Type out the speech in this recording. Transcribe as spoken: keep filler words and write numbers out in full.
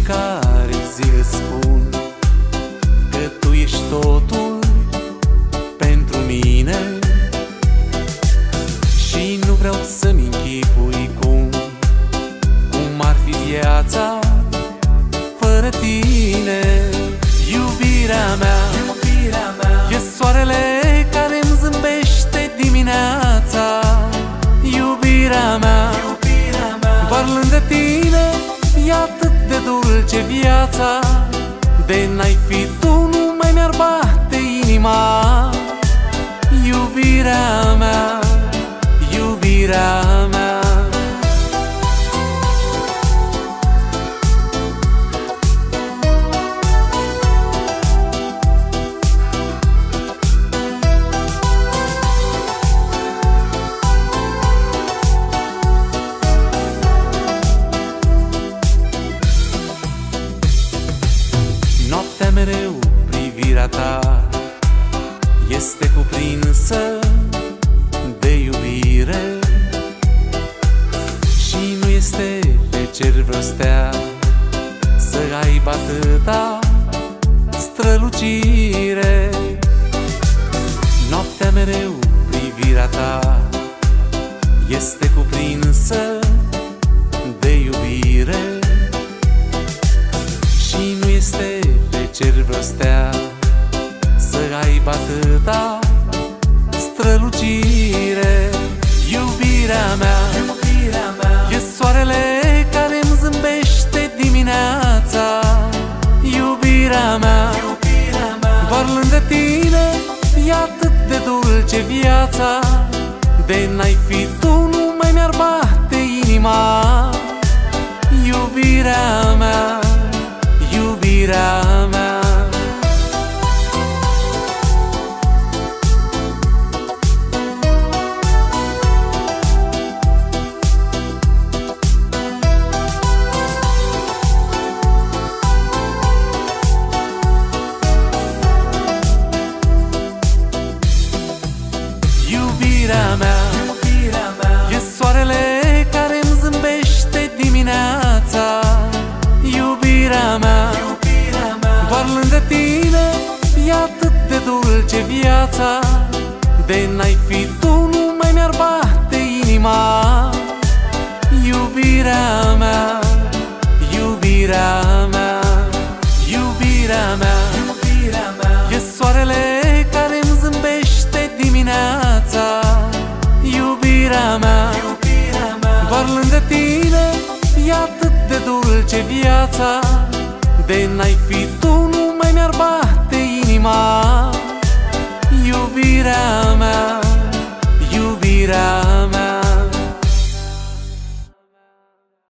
fiecare zi îți spun că tu ești totul pentru mine și nu vreau să-mi închipui cum Cum ar fi viața fără tine. Iubirea mea, iubirea mea, e soarele care îmi zâmbește dimineața. Iubirea mea, iubirea mea, doar lângă tine e atât de dulce viața. De n-ai fi tu, nu mai mi-ar bate inima. Iubirea mea, iubirea mea. Noaptea mereu privirea ta este cuprinsă de iubire și nu este pe cer vreo stea să aibă atâta strălucire. Noaptea mereu privirea ta este cuprinsă de iubire și nu este pe cer vreo stea să aibă atâta strălucire. Iubirea mea, iubirea mea, e soarele care îmi zâmbește dimineața. Iubirea mea, iubirea mea, doar lângă tine e atât de dulce viața. De n-ai fi tu, nu mai mi-ar bate inima. Iubirea mea, iubirea mea. Iubirea mea, iubirea mea, e soarele care îmi zâmbește dimineața. Iubirea mea, iubirea mea, doar lângă tine e atât de dulce viața. De n-ai fi tu, nu mai mi-ar bate inima. Iubirea mea, iubirea mea, iubirea mea, iubirea mea, e soarele care îmi zâmbește dimineața. Iubirea mea, iubirea mea, doar lângă tine e atât de dulce viața. De n-ai fi tu, nu mai mi-ar bate inima. Iubirea